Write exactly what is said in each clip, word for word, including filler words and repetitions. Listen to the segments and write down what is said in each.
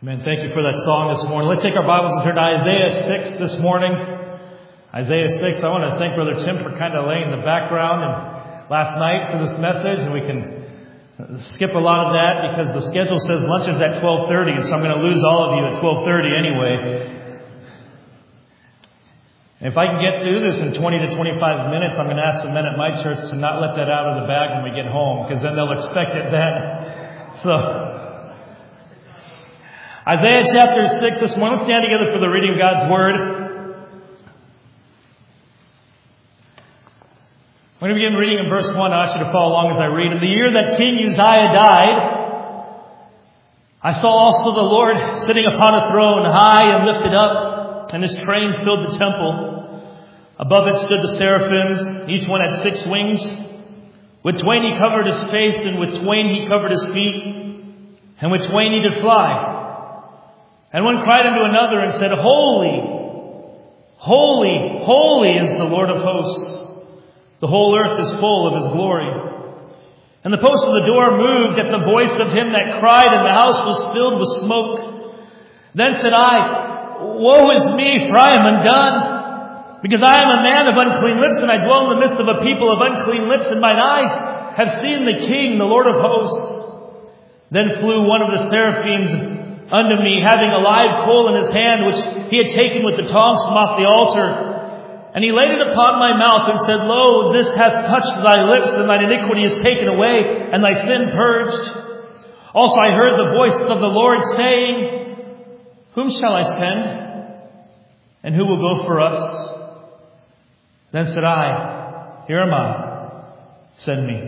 Amen. Thank you for that song this morning. Let's take our Bibles and turn to Isaiah six this morning. Isaiah six. I want to thank Brother Tim for kind of laying the background and last night for this message, and we can skip a lot of that because the schedule says lunch is at twelve thirty, and so I'm going to lose all of you at twelve thirty anyway. And if I can get through this in twenty to twenty-five minutes, I'm going to ask the men at my church to not let that out of the bag when we get home, because then they'll expect it then. So, Isaiah chapter six this morning. Let's stand together for the reading of God's Word. I'm going to begin reading in verse one. I ask you to follow along as I read. In the year that King Uzziah died, I saw also the Lord sitting upon a throne, high and lifted up, and his train filled the temple. Above it stood the seraphims. Each one had six wings. With twain he covered his face, and with twain he covered his feet, and with twain he did fly. And one cried unto another and said, Holy, holy, holy is the Lord of hosts. The whole earth is full of his glory. And the post of the door moved at the voice of him that cried, and the house was filled with smoke. Then said I, Woe is me, for I am undone, because I am a man of unclean lips, and I dwell in the midst of a people of unclean lips, and mine eyes have seen the King, the Lord of hosts. Then flew one of the seraphims unto me, having a live coal in his hand, which he had taken with the tongs from off the altar. And he laid it upon my mouth and said, Lo, this hath touched thy lips, and thine iniquity is taken away, and thy sin purged. Also I heard the voice of the Lord saying, Whom shall I send? And who will go for us? Then said I, Here am I, send me.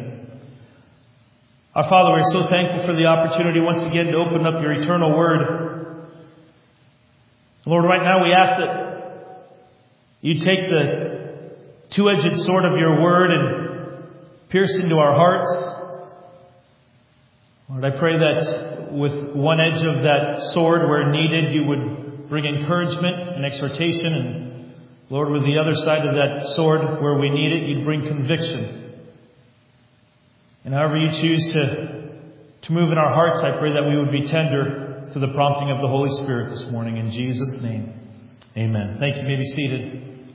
Our Father, we're so thankful for the opportunity once again to open up your eternal word. Lord, right now we ask that you take the two-edged sword of your word and pierce into our hearts. Lord, I pray that with one edge of that sword where needed, you would bring encouragement and exhortation. And Lord, with the other side of that sword where we need it, you'd bring conviction. And however you choose to, to move in our hearts, I pray that we would be tender to the prompting of the Holy Spirit this morning. In Jesus' name, amen. Thank you. You may be seated.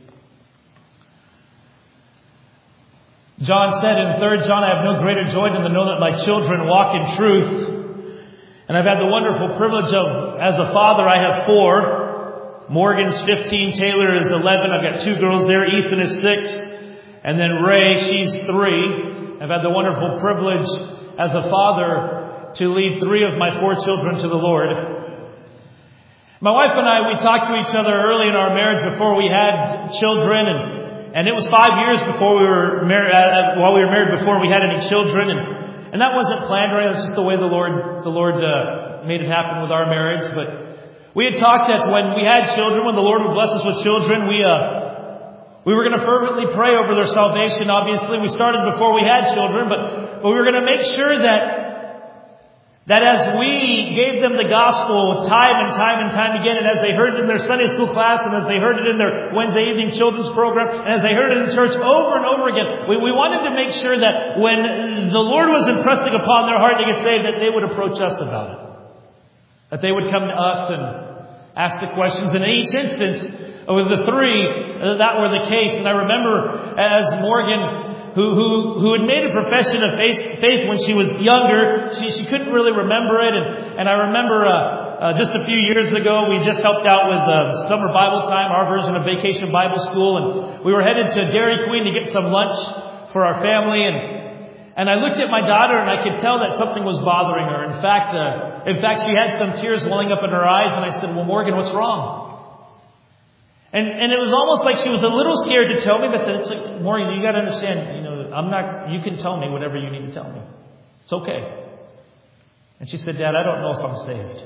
John said in Third John, I have no greater joy than to know that my children walk in truth. And I've had the wonderful privilege of, as a father, I have four. Morgan's fifteen, Taylor is eleven. I've got two girls there. Ethan is six. And then Ray, she's three. I've had the wonderful privilege as a father to lead three of my four children to the Lord. My wife and I, we talked to each other early in our marriage before we had children, and, and it was five years before we were married, uh, while we were married before we had any children, and, and that wasn't planned, right? It's just the way the Lord, the Lord uh, made it happen with our marriage. But we had talked that when we had children, when the Lord would bless us with children, we uh We were going to fervently pray over their salvation. Obviously, we started before we had children, but, but we were going to make sure that, that as we gave them the gospel time and time and time again, and as they heard it in their Sunday school class, and as they heard it in their Wednesday evening children's program, and as they heard it in church over and over again, we, we wanted to make sure that when the Lord was impressing upon their heart to get saved, that they would approach us about it. That they would come to us and ask the questions. And in each instance, with the three, that were the case. And I remember as Morgan, who who who had made a profession of faith, faith when she was younger, she she couldn't really remember it. And and I remember uh, uh, just a few years ago, we just helped out with uh, summer Bible time, our version of Vacation Bible School, and we were headed to Dairy Queen to get some lunch for our family. And and I looked at my daughter, and I could tell that something was bothering her. In fact, uh, in fact, she had some tears welling up in her eyes. And I said, "Well, Morgan, what's wrong?" And and it was almost like she was a little scared to tell me, but I said, it's like, Morgan, you got to understand, you know, I'm not, you can tell me whatever you need to tell me. It's okay. And she said, Dad, I don't know if I'm saved.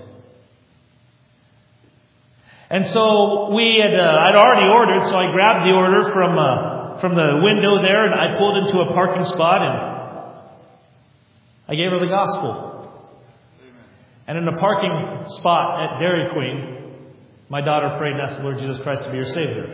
And so we had, uh, I'd already ordered, so I grabbed the order from, uh, from the window there, and I pulled into a parking spot, and I gave her the gospel. And in a parking spot at Dairy Queen, my daughter prayed and asked the Lord Jesus Christ to be her Savior.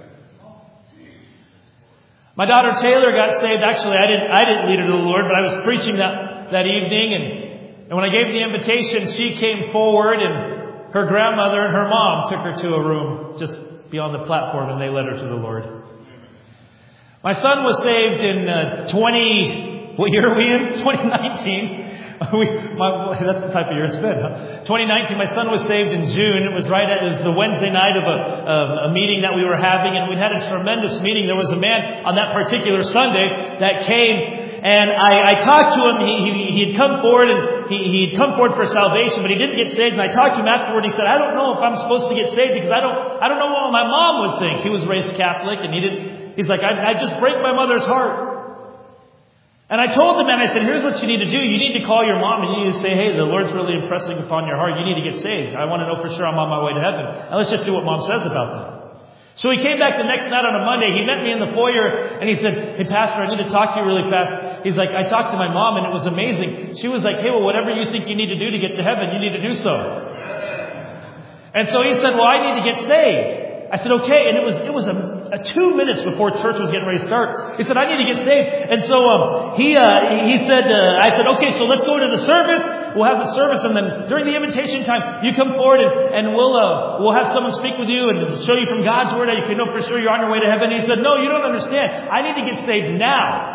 My daughter Taylor got saved. Actually, I didn't I didn't lead her to the Lord, but I was preaching that, that evening. And, and when I gave the invitation, she came forward. And her grandmother and her mom took her to a room just beyond the platform, and they led her to the Lord. My son was saved in uh, twenty. What year are we in? twenty nineteen. We, my, that's the type of year it's been. Huh? twenty nineteen. My son was saved in June. It was right at it was the Wednesday night of a, of a meeting that we were having, and we'd had a tremendous meeting. There was a man on that particular Sunday that came. And I, I talked to him. He, he, he had come forward and he, he had come forward for salvation, but he didn't get saved. And I talked to him afterward. He said, "I don't know if I'm supposed to get saved because I don't, I don't know what my mom would think." He was raised Catholic, and he didn't. He's like, I, I just break my mother's heart. And I told the man, I said, "Here's what you need to do. You need to call your mom and you need to say, hey, the Lord's really impressing upon your heart. You need to get saved. I want to know for sure I'm on my way to heaven. And let's just do what mom says about that." So he came back the next night on a Monday. He met me in the foyer and he said, "Hey, Pastor, I need to talk to you really fast." He's like, "I talked to my mom and it was amazing. She was like, hey, well, whatever you think you need to do to get to heaven, you need to do so." And so he said, "Well, I need to get saved." I said, "Okay." And it was, it was a, a two minutes before church was getting ready to start. He said, "I need to get saved." And so, um, he, uh, he said, uh, I said, "Okay, so let's go to the service. We'll have the service, and then during the invitation time, you come forward and, and we'll, uh, we'll have someone speak with you and show you from God's Word that you can know for sure you're on your way to heaven." He said, "No, you don't understand. I need to get saved now."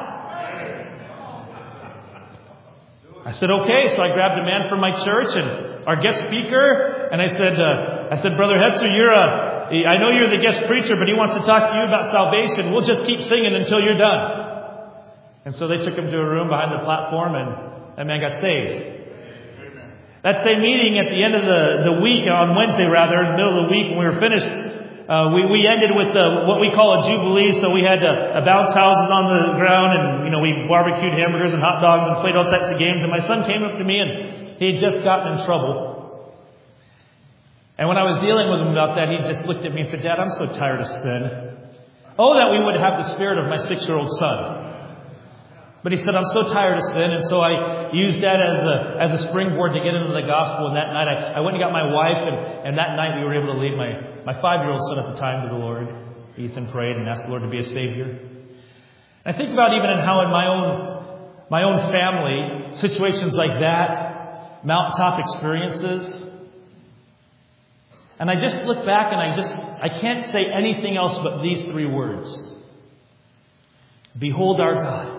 I said, "Okay." So I grabbed a man from my church and our guest speaker, and I said, uh, I said, "Brother Hetzer, you're a, I know you're the guest preacher, but he wants to talk to you about salvation. We'll just keep singing until you're done." And so they took him to a room behind the platform, and that man got saved. That same meeting at the end of the, the week, on Wednesday rather, in the middle of the week when we were finished, uh, we, we ended with uh, what we call a jubilee. So we had uh, a bounce houses on the ground, and, you know, we barbecued hamburgers and hot dogs and played all types of games. And my son came up to me, and he had just gotten in trouble. And when I was dealing with him about that, he just looked at me and said, "Dad, I'm so tired of sin. Oh, that we would have the spirit of my six-year-old son." But he said, "I'm so tired of sin." And so I used that as a as a springboard to get into the gospel. And that night I, I went and got my wife, and, and that night we were able to lead my, my five-year-old son at the time to the Lord. Ethan prayed and asked the Lord to be a Savior. And I think about even in how in my own my own family, situations like that, mountaintop experiences. And I just look back and I just I can't say anything else but these three words. Behold our God.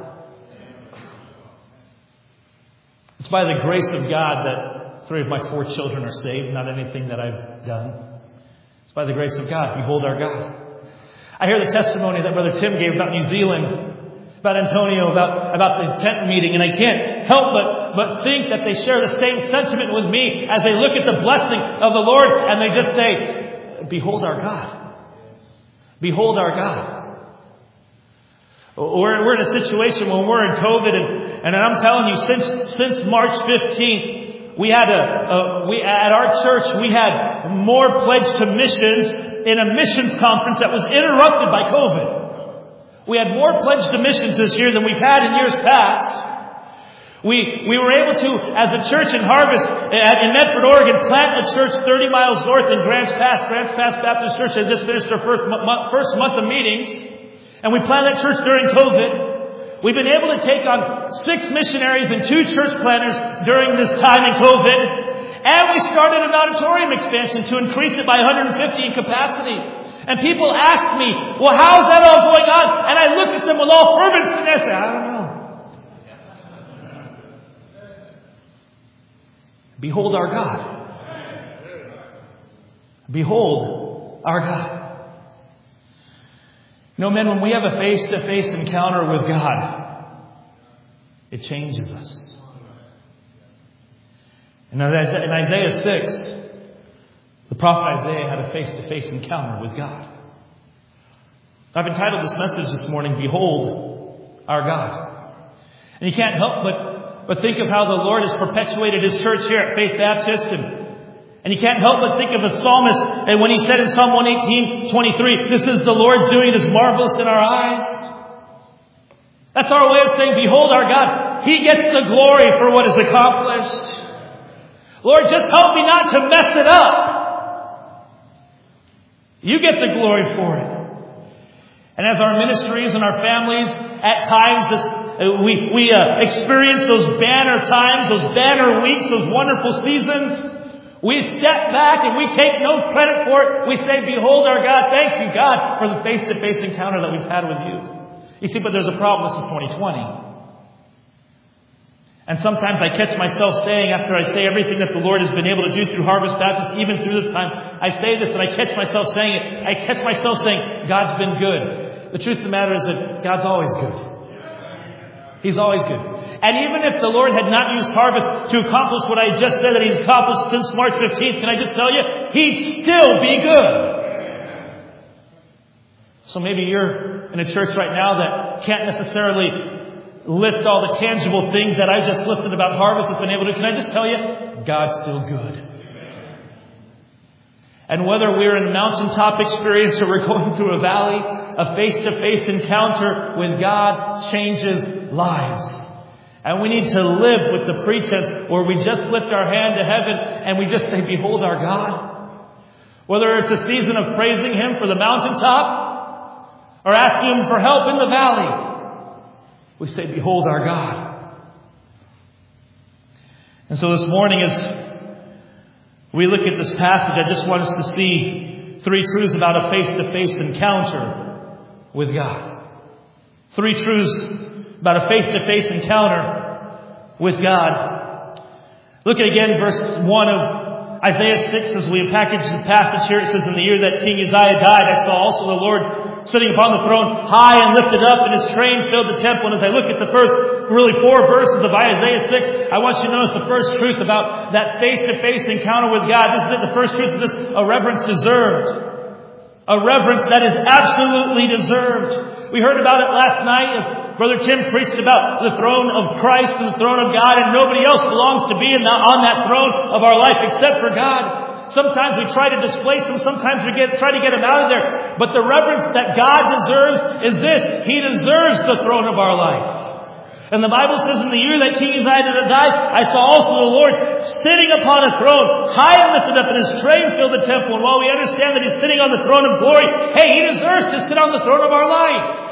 It's by the grace of God that three of my four children are saved, not anything that I've done. It's by the grace of God. Behold our God. I hear the testimony that Brother Tim gave about New Zealand, about Antonio, about, about the tent meeting, and I can't help but, but think that they share the same sentiment with me as they look at the blessing of the Lord and they just say, "Behold our God. Behold our God." We're, we're in a situation when we're in COVID, and, and I'm telling you, since since March fifteenth, we had a, a we at our church we had more pledged to missions in a missions conference that was interrupted by COVID. We had more pledged to missions this year than we've had in years past. We we were able to, as a church in Harvest, in Medford, Oregon, plant a church thirty miles north in Grants Pass. Grants Pass Baptist Church had just finished their first month, first month of meetings. And we planted that church during COVID. We've been able to take on six missionaries and two church planters during this time in COVID. And we started an auditorium expansion to increase it by one hundred fifty in capacity. And people ask me, "Well, how's that all going on?" And I look at them with all fervency and I say, "I don't know." Behold our God. Behold our God. You know, men, when we have a face-to-face encounter with God, it changes us. And in Isaiah six, the prophet Isaiah had a face-to-face encounter with God. I've entitled this message this morning, "Behold our God." And you can't help but, but think of how the Lord has perpetuated His church here at Faith Baptist, and And you can't help but think of the psalmist, and when he said in Psalm one eighteen, twenty-three, "This is the Lord's doing, it is marvelous in our eyes." That's our way of saying, behold our God. He gets the glory for what is accomplished. Lord, just help me not to mess it up. You get the glory for it. And as our ministries and our families, at times this, uh, we, we uh, experience those banner times, those banner weeks, those wonderful seasons, We step back and we take no credit for it. We say, behold our God. Thank you, God, for the face-to-face encounter that we've had with you. You see, but there's a problem. This is twenty twenty. And sometimes I catch myself saying, after I say everything that the Lord has been able to do through Harvest Baptist, even through this time, I say this and I catch myself saying it. I catch myself saying, God's been good. The truth of the matter is that God's always good. He's always good. And even if the Lord had not used Harvest to accomplish what I just said that He's accomplished since March fifteenth, can I just tell you, He'd still be good. So maybe you're in a church right now that can't necessarily list all the tangible things that I just listed about Harvest has been able to. Can I just tell you, God's still good. And whether we're in a mountaintop experience or we're going through a valley, a face-to-face encounter with God changes lives. And we need to live with the pretense where we just lift our hand to heaven and we just say, behold our God. Whether it's a season of praising Him for the mountaintop or asking Him for help in the valley, we say, behold our God. And so this morning as we look at this passage, I just want us to see three truths about a face-to-face encounter with God. Three truths about a face-to-face encounter with God. Look at again verse one of Isaiah six as we package the passage here. It says, in the year that King Uzziah died, I saw also the Lord sitting upon the throne, high and lifted up, and His train filled the temple. And as I look at the first, really four verses of Isaiah six, I want you to notice the first truth about that face-to-face encounter with God. This is it, the first truth of this, a reverence deserved. A reverence that is absolutely deserved. We heard about it last night as Brother Tim preached about the throne of Christ and the throne of God, and nobody else belongs to be in the, on that throne of our life except for God. Sometimes we try to displace Him. Sometimes we get, try to get Him out of there. But the reverence that God deserves is this. He deserves the throne of our life. And the Bible says in the year that King Uzziah died, I saw also the Lord sitting upon a throne, high and lifted up, and His train filled the temple. And while we understand that He's sitting on the throne of glory, hey, He deserves to sit on the throne of our life.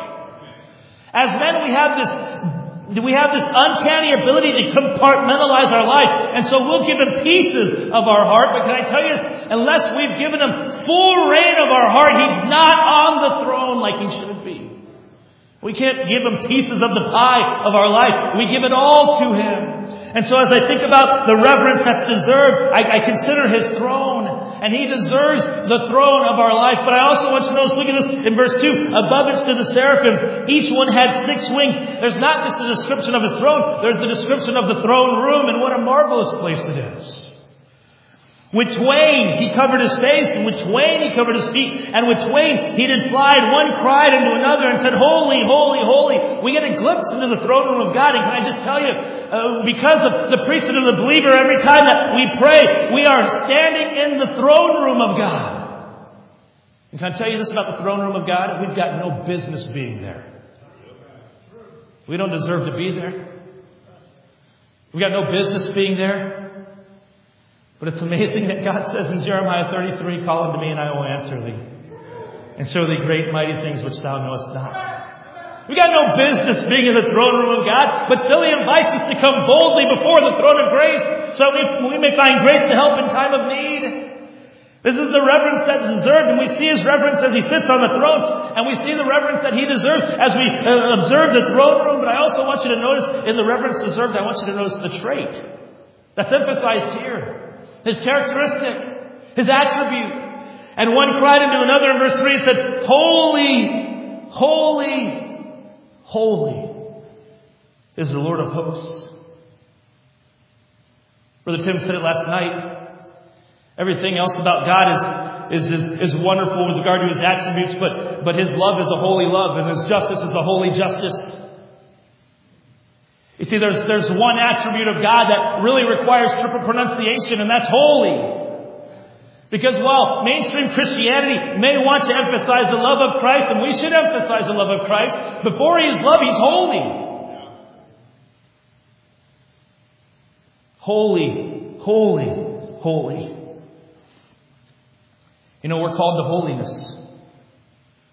As men, we have this We have this uncanny ability to compartmentalize our life. And so we'll give Him pieces of our heart. But can I tell you this? Unless we've given Him full reign of our heart, He's not on the throne like He should be. We can't give Him pieces of the pie of our life. We give it all to Him. And so as I think about the reverence that's deserved, I, I consider His throne. And He deserves the throne of our life. But I also want you to notice, look at this in verse two. Above it stood the seraphims. Each one had six wings. There's not just a description of His throne. There's the description of the throne room. And what a marvelous place it is. With twain He covered His face, and with twain He covered His feet, and with twain He did fly, and one cried unto another and said, Holy, holy, holy. We get a glimpse into the throne room of God. And can I just tell you, uh, because of the priesthood of the believer, every time that we pray, we are standing in the throne room of God. And can I tell you this about the throne room of God? We've got no business being there. We don't deserve to be there. We've got no business being there. But it's amazing that God says in Jeremiah thirty-three, call unto me and I will answer thee, and show thee great mighty things which thou knowest not. We got no business being in the throne room of God, but still He invites us to come boldly before the throne of grace, so if we may find grace to help in time of need. This is the reverence that's deserved, and we see His reverence as He sits on the throne, and we see the reverence that He deserves as we uh, observe the throne room. But I also want you to notice in the reverence deserved, I want you to notice the trait that's emphasized here. His characteristic, His attribute. And one cried unto another in verse three and said, Holy, holy, holy is the Lord of hosts. Brother Tim said it last night. Everything else about God is, is, is, is wonderful with regard to His attributes, but, but His love is a holy love, and His justice is a holy justice. You see, there's, there's one attribute of God that really requires triple pronunciation, and that's holy. Because while mainstream Christianity may want to emphasize the love of Christ, and we should emphasize the love of Christ, before He is love, He's holy. Holy, holy, holy. You know, we're called to holiness.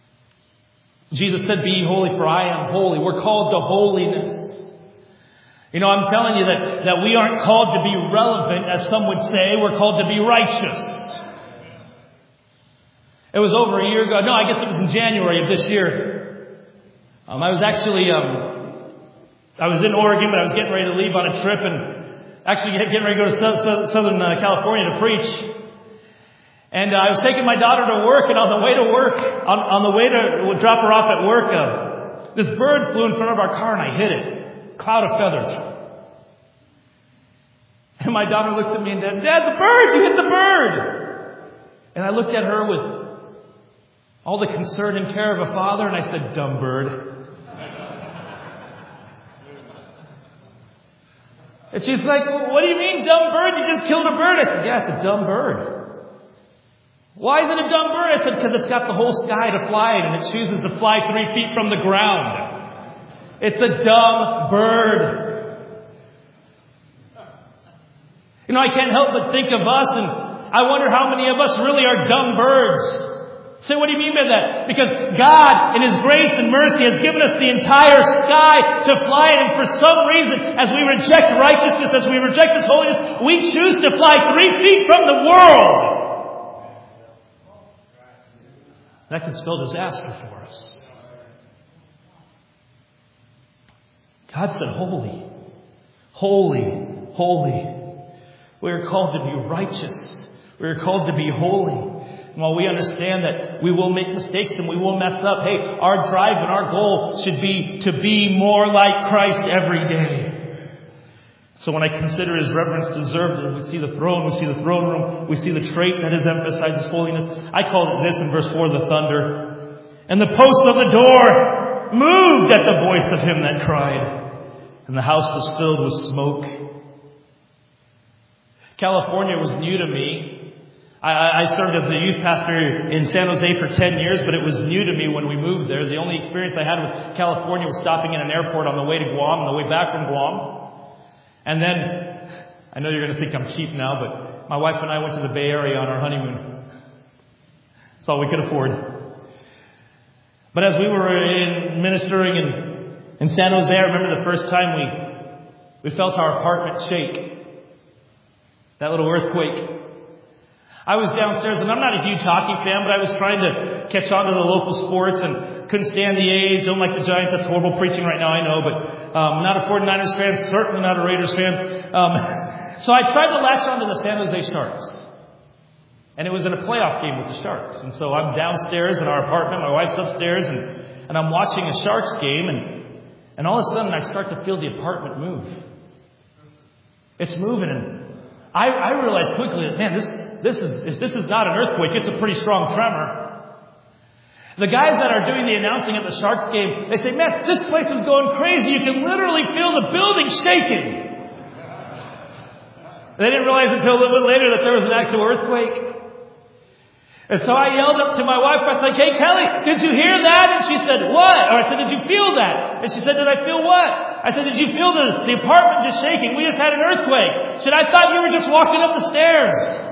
Jesus said, be ye holy, for I am holy. We're called to holiness. You know, I'm telling you that, that we aren't called to be relevant, as some would say. We're called to be righteous. It was over a year ago. No, I guess it was in January of this year. Um, I was actually, um, I was in Oregon, but I was getting ready to leave on a trip and actually getting ready to go to Southern California to preach. And uh, I was taking my daughter to work, and on the way to work, on, on the way to drop her off at work, uh, this bird flew in front of our car and I hit it. Cloud of feathers. And my daughter looks at me and said, Dad, the bird! You hit the bird! And I looked at her with all the concern and care of a father, and I said, dumb bird. And she's like, what do you mean, dumb bird? You just killed a bird. I said, yeah, it's a dumb bird. Why is it a dumb bird? I said, because it's got the whole sky to fly in, and it chooses to fly three feet from the ground. It's a dumb bird. You know, I can't help but think of us, and I wonder how many of us really are dumb birds. Say, what do you mean by that? Because God, in His grace and mercy, has given us the entire sky to fly in. And for some reason, as we reject righteousness, as we reject His holiness, we choose to fly three feet from the world. That can spell disaster for us. God said, holy, holy, holy. We are called to be righteous. We are called to be holy. And while we understand that we will make mistakes and we will mess up, hey, our drive and our goal should be to be more like Christ every day. So when I consider His reverence deserved, we see the throne, we see the throne room, we see the trait that is emphasizes holiness. I call it this in verse four, the thunder. And the posts of the door moved at the voice of Him that cried. And the house was filled with smoke. California was new to me. I, I served as a youth pastor in San Jose for ten years, but it was new to me when we moved there. The only experience I had with California was stopping in an airport on the way to Guam, on the way back from Guam. And then, I know you're going to think I'm cheap now, but my wife and I went to the Bay Area on our honeymoon. That's all we could afford. But as we were in ministering in, in San Jose, I remember the first time we, we felt our apartment shake. That little earthquake. I was downstairs, and I'm not a huge hockey fan, but I was trying to catch on to the local sports and couldn't stand the A's, don't like the Giants. That's horrible preaching right now, I know, but um, not a forty-niners fan, certainly not a Raiders fan. Um, so I tried to latch onto the San Jose Sharks. And it was in a playoff game with the Sharks. And so I'm downstairs in our apartment, my wife's upstairs, and, and I'm watching a Sharks game, and, and all of a sudden I start to feel the apartment move. It's moving, and I, I realized quickly that, man, this, this is, if this is not an earthquake, it's a pretty strong tremor. The guys that are doing the announcing at the Sharks game, they say, man, this place is going crazy. You can literally feel the building shaking. They didn't realize until a little bit later that there was an actual earthquake. And so I yelled up to my wife, I was like, hey, Kelly, did you hear that? And she said, what? Or I said, did you feel that? And she said, did I feel what? I said, did you feel the, the apartment just shaking? We just had an earthquake. She said, I thought you were just walking up the stairs.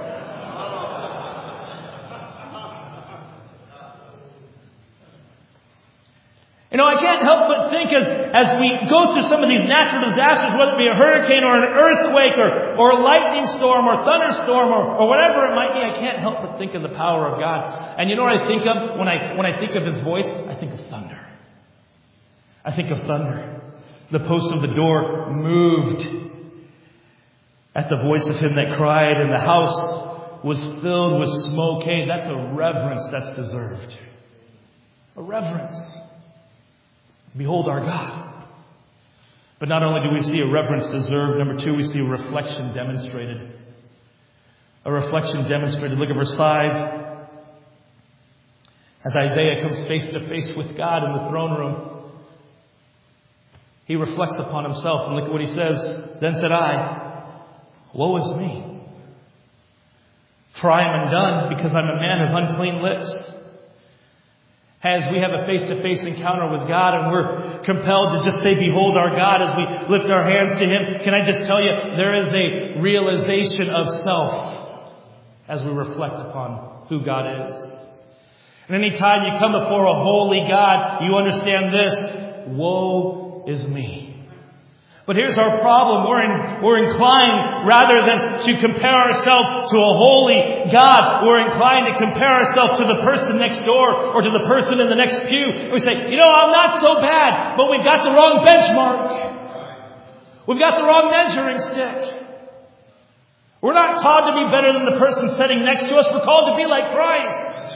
You know, I can't help but think as, as we go through some of these natural disasters, whether it be a hurricane or an earthquake or, or a lightning storm or thunderstorm or, or whatever it might be, I can't help but think of the power of God. And you know what I think of when I, when I think of His voice? I think of thunder. I think of thunder. The posts of the door moved at the voice of Him that cried, and the house was filled with smoke. Hey, that's a reverence that's deserved. A reverence. Behold our God. But not only do we see a reverence deserved, number two, we see a reflection demonstrated. A reflection demonstrated. Look at verse five. As Isaiah comes face to face with God in the throne room, he reflects upon himself. And look at what he says. Then said I, woe is me, for I am undone, because I'm a man of unclean lips. As we have a face-to-face encounter with God and we're compelled to just say, behold our God, as we lift our hands to Him, can I just tell you, there is a realization of self as we reflect upon who God is. And any time you come before a holy God, you understand this: woe is me. But here's our problem. We're, in, we're inclined, rather than to compare ourselves to a holy God, we're inclined to compare ourselves to the person next door or to the person in the next pew. We say, you know, I'm not so bad, but we've got the wrong benchmark. We've got the wrong measuring stick. We're not called to be better than the person sitting next to us. We're called to be like Christ.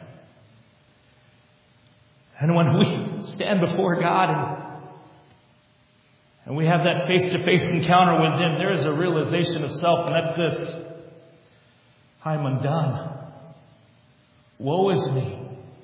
And when we stand before God and And we have that face-to-face encounter with Him, there is a realization of self, and that's this. I'm undone. Woe is me.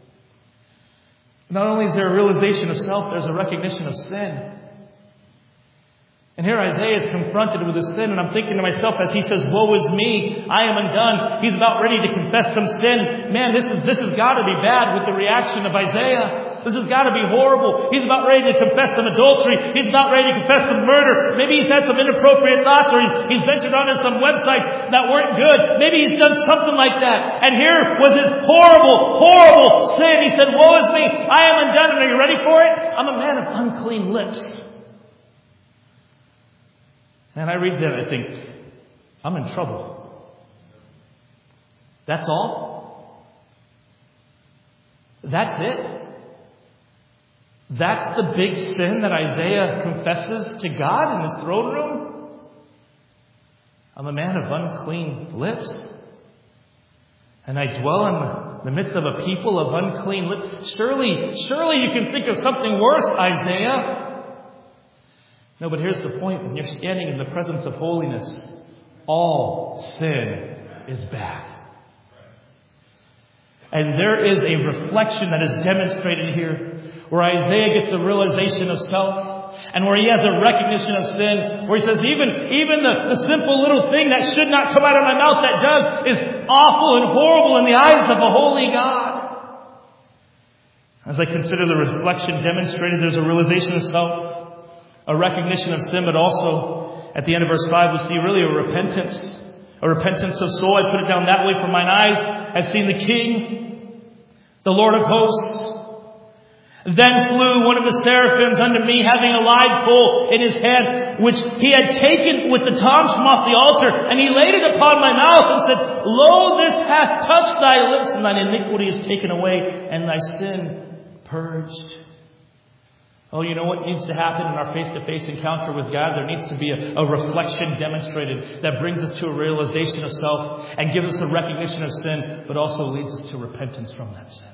Not only is there a realization of self, there's a recognition of sin. And here Isaiah is confronted with his sin, and I'm thinking to myself as he says, woe is me, I am undone. He's about ready to confess some sin. Man, this is this has got to be bad with the reaction of Isaiah. This has got to be horrible. He's about ready to confess some adultery. He's about ready to confess some murder. Maybe he's had some inappropriate thoughts, or he's ventured onto some websites that weren't good. Maybe he's done something like that. And here was his horrible, horrible sin. He said, woe is me, I am undone. And are you ready for it? I'm a man of unclean lips. And I read that, I think, I'm in trouble. That's all? That's it? That's the big sin that Isaiah confesses to God in his throne room? I'm a man of unclean lips. And I dwell in the midst of a people of unclean lips. Surely, surely you can think of something worse, Isaiah. No, but here's the point. When you're standing in the presence of holiness, all sin is bad. And there is a reflection that is demonstrated here, where Isaiah gets a realization of self, and where he has a recognition of sin, where he says, even, even the, the simple little thing that should not come out of my mouth that does is awful and horrible in the eyes of a holy God. As I consider the reflection demonstrated, there's a realization of self, a recognition of sin, but also at the end of verse five we see really a repentance. A repentance of soul. I put it down that way. For mine eyes have seen the King, the Lord of hosts. Then flew one of the seraphims unto me, having a live coal in his hand, which he had taken with the tongs from off the altar, and he laid it upon my mouth, and said, Lo, this hath touched thy lips, and thine iniquity is taken away, and thy sin purged. Oh, you know what needs to happen in our face-to-face encounter with God? There needs to be a, a reflection demonstrated that brings us to a realization of self and gives us a recognition of sin, but also leads us to repentance from that sin.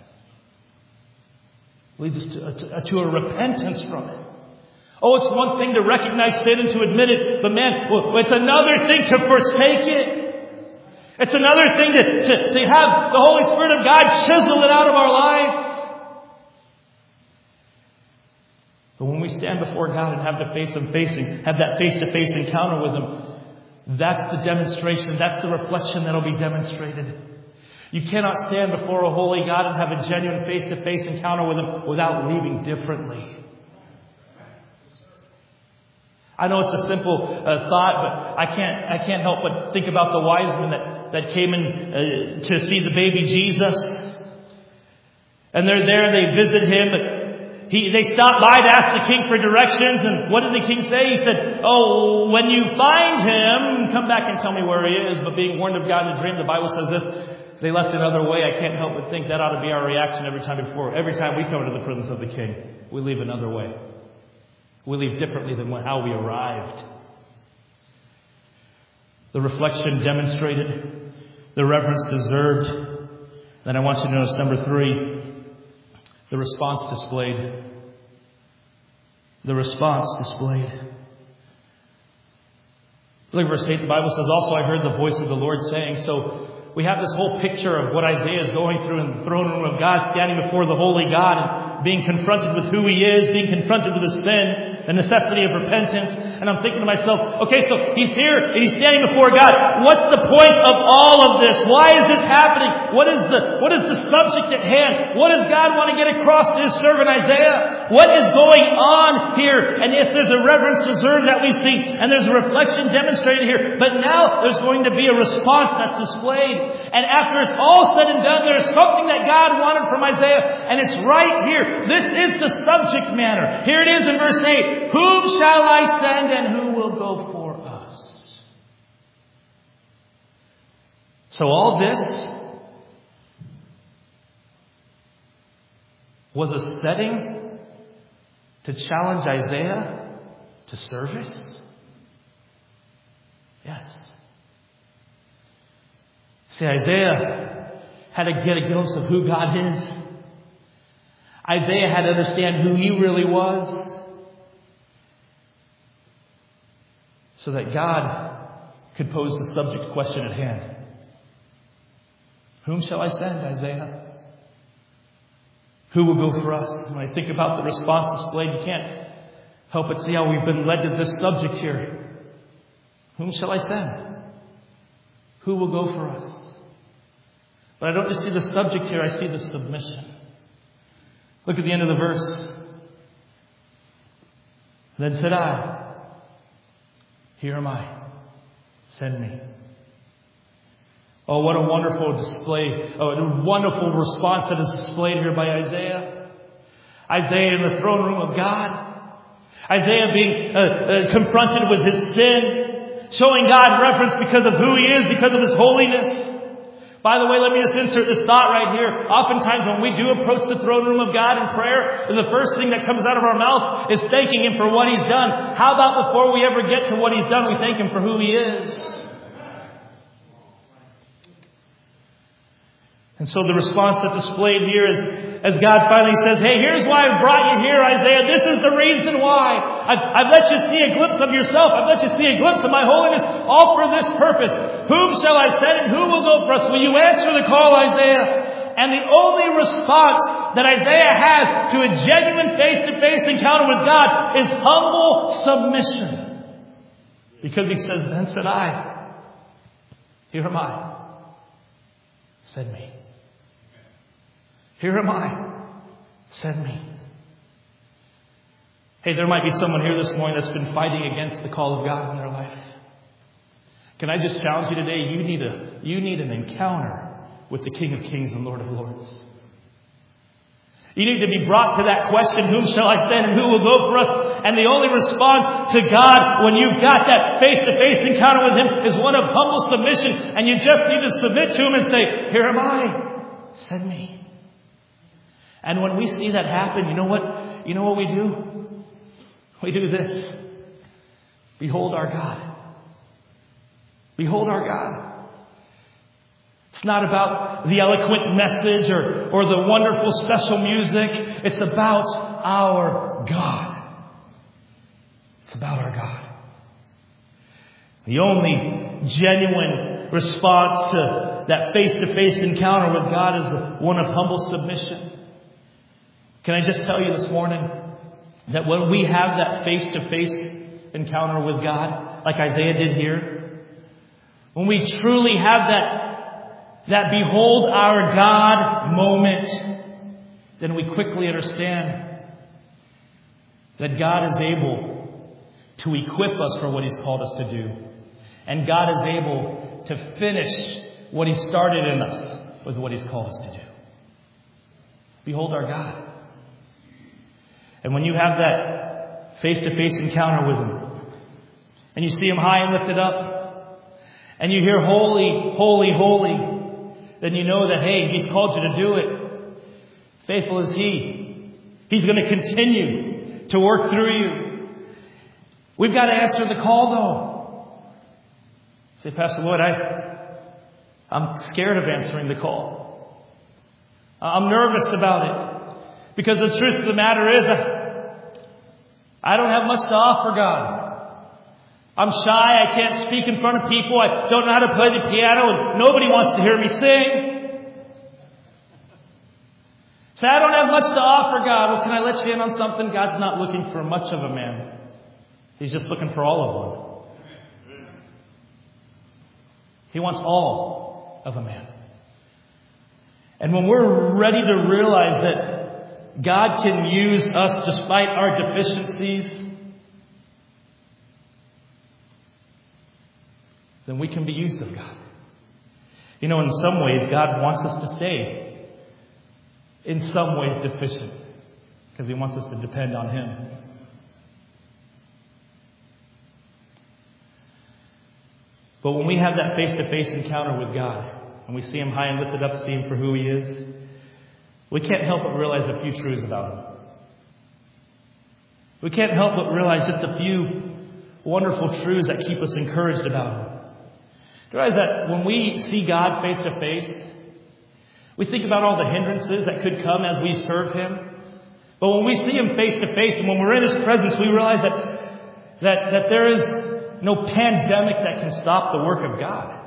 Leads us to, to, to a repentance from it. Oh, it's one thing to recognize sin and to admit it, but man, well, it's another thing to forsake it. It's another thing to, to, to have the Holy Spirit of God chisel it out of our life. But when we stand before God and have the face and facing, have that face-to-face encounter with Him, that's the demonstration, that's the reflection that'll be demonstrated. You cannot stand before a holy God and have a genuine face-to-face encounter with Him without leaving differently. I know it's a simple uh, thought, but I can't I can't help but think about the wise men that, that came in uh, to see the baby Jesus. And they're there, they visit Him, but He, they stopped by to ask the king for directions, and what did the king say? He said, oh, when you find him, come back and tell me where he is. But being warned of God in a dream, the Bible says this, they left another way. I can't help but think that ought to be our reaction every time before. Every time we come into the presence of the king, we leave another way. We leave differently than how we arrived. The reflection demonstrated, the reverence deserved. Then I want you to notice number three, the response displayed. The response displayed. Look at verse eight. The Bible says, also I heard the voice of the Lord saying. So we have this whole picture of what Isaiah is going through in the throne room of God, standing before the holy God and being confronted with who He is, being confronted with His sin, the necessity of repentance. And I'm thinking to myself, okay, so He's here and He's standing before God. What's the point of all of this? Why is this happening? What is the, what is the subject at hand? What does God want to get across to His servant Isaiah? What is going on here? And yes, there's a reverence deserved that we see, and there's a reflection demonstrated here. But now there's going to be a response that's displayed. And after it's all said and done, there's something that God wanted from Isaiah, and it's right here. This is the subject matter. Here it is in verse eight. Whom shall I send, and who will go for us? So all this was a setting to challenge Isaiah to service? Yes. See, Isaiah had to get a glimpse of who God is. Isaiah had to understand who he really was, so that God could pose the subject question at hand. Whom shall I send, Isaiah? Who will go for us? When I think about the response displayed, you can't help but see how we've been led to this subject here. Whom shall I send? Who will go for us? But I don't just see the subject here, I see the submission. Look at the end of the verse. Then said I, here am I, send me. Oh, what a wonderful display, oh, a wonderful response that is displayed here by Isaiah. Isaiah in the throne room of God. Isaiah being uh, uh, confronted with his sin, showing God reverence because of who he is, because of his holiness. By the way, let me just insert this thought right here. Oftentimes when we do approach the throne room of God in prayer, the first thing that comes out of our mouth is thanking him for what he's done. How about before we ever get to what he's done, we thank him for who he is? And so the response that's displayed here is, as God finally says, hey, here's why I brought you here, Isaiah. This is the reason why. I've, I've let you see a glimpse of yourself. I've let you see a glimpse of my holiness, all for this purpose. Whom shall I send, and who will go for us? Will you answer the call, Isaiah? And the only response that Isaiah has to a genuine face-to-face encounter with God is humble submission. Because he says, then said I, here am I, send me. Here am I, send me. Hey, there might be someone here this morning that's been fighting against the call of God in their life. Can I just challenge you today? You need a, you need an encounter with the King of Kings and Lord of Lords. You need to be brought to that question, whom shall I send and who will go for us? And the only response to God when you've got that face-to-face encounter with him is one of humble submission. And you just need to submit to him and say, here am I, send me. And when we see that happen, you know what? You know what we do? We do this. Behold our God. Behold our God. It's not about the eloquent message or, or the wonderful special music. It's about our God. It's about our God. The only genuine response to that face-to-face encounter with God is one of humble submission. Can I just tell you this morning that when we have that face-to-face encounter with God, like Isaiah did here, when we truly have that, that behold our God moment, then we quickly understand that God is able to equip us for what he's called us to do. And God is able to finish what he started in us with what he's called us to do. Behold our God. And when you have that face-to-face encounter with him, and you see him high and lifted up, and you hear holy, holy, holy, then you know that, hey, he's called you to do it. Faithful is he. He's going to continue to work through you. We've got to answer the call, though. Say, Pastor Lloyd, I, I'm scared of answering the call. I'm nervous about it. Because the truth of the matter is, I don't have much to offer God. I'm shy. I can't speak in front of people. I don't know how to play the piano, and nobody wants to hear me sing. So I don't have much to offer God. Well, can I let you in on something? God's not looking for much of a man. He's just looking for all of one. He wants all of a man. And when we're ready to realize that God can use us despite our deficiencies, then we can be used of God. You know, in some ways, God wants us to stay. In some ways deficient. Because He wants us to depend on Him. But when we have that face-to-face encounter with God, and we see Him high and lifted up, see Him for who He is, we can't help but realize a few truths about Him. We can't help but realize just a few wonderful truths that keep us encouraged about Him. You realize that when we see God face to face, we think about all the hindrances that could come as we serve Him. But when we see Him face to face and when we're in His presence, we realize that, that, that there is no pandemic that can stop the work of God.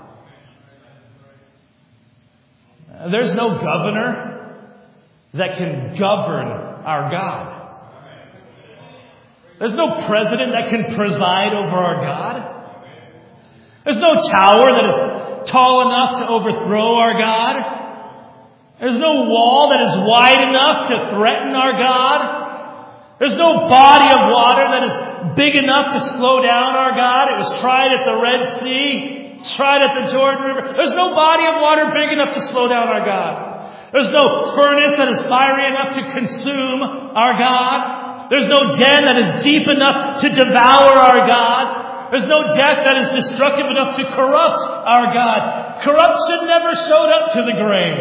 There's no governor that can govern our God. There's no president that can preside over our God. There's no tower that is tall enough to overthrow our God. There's no wall that is wide enough to threaten our God. There's no body of water that is big enough to slow down our God. It was tried at the Red Sea, tried at the Jordan River. There's no body of water big enough to slow down our God. There's no furnace that is fiery enough to consume our God. There's no den that is deep enough to devour our God. There's no death that is destructive enough to corrupt our God. Corruption never showed up to the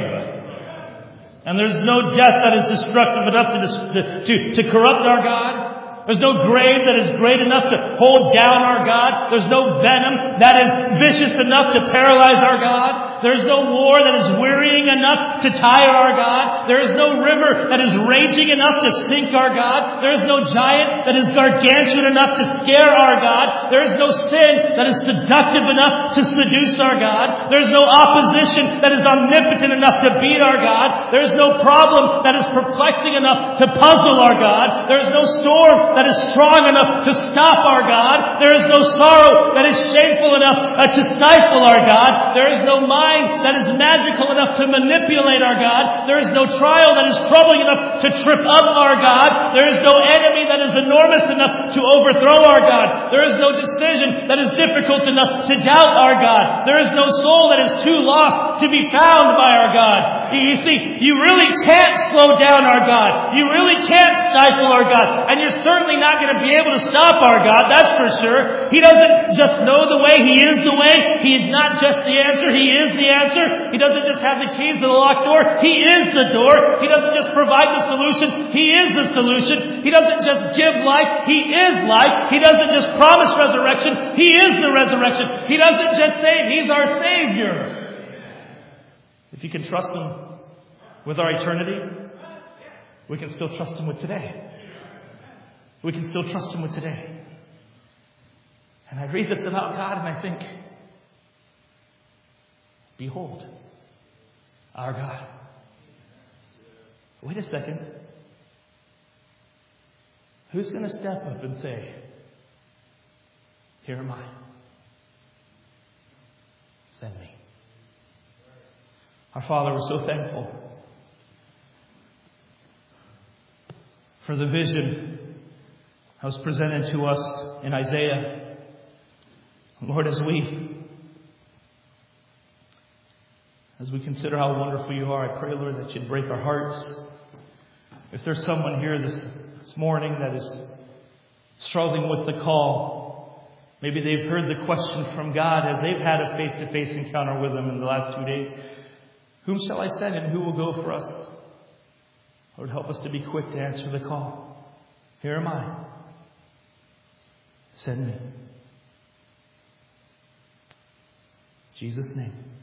grave. And there's no death that is destructive enough to, to, to corrupt our God. There's no grave that is great enough to hold down our God. There's no venom that is vicious enough to paralyze our God. There is no war that is wearying enough to tire our God. There is no river that is raging enough to sink our God. There is no giant that is gargantuan enough to scare our God. There is no sin that is seductive enough to seduce our God. There is no opposition that is omnipotent enough to beat our God. There is no problem that is perplexing enough to puzzle our God. There is no storm that is strong enough to stop our God. There is no sorrow that is shameful enough uh, to stifle our God. There is no mind that is magical enough to manipulate our God. There is no trial that is troubling enough to trip up our God. There is no enemy that is enormous enough to overthrow our God. There is no decision that is difficult enough to doubt our God. There is no soul that is too lost to be found by our God. You see, you really can't slow down our God. You really can't stifle our God. And you're certainly not going to be able to stop our God, that's for sure. He doesn't just know the way. He is the way. He is not just the answer. He is the answer. He doesn't just have the keys to the locked door. He is the door. He doesn't just provide the solution. He is the solution. He doesn't just give life. He is life. He doesn't just promise resurrection. He is the resurrection. He doesn't just save. He's our Savior. If you can trust Him with our eternity, we can still trust Him with today. We can still trust Him with today. And I read this about God and I think, behold, our God. Wait a second. Who's going to step up and say, here am I. Send me. Our Father, we're so thankful for the vision that was presented to us in Isaiah. Lord, as we as we consider how wonderful You are, I pray, Lord, that You'd break our hearts. If there's someone here this, this morning that is struggling with the call, maybe they've heard the question from God as they've had a face-to-face encounter with Him in the last few days. Whom shall I send and who will go for us? Lord, help us to be quick to answer the call. Here am I. Send me. In Jesus' name.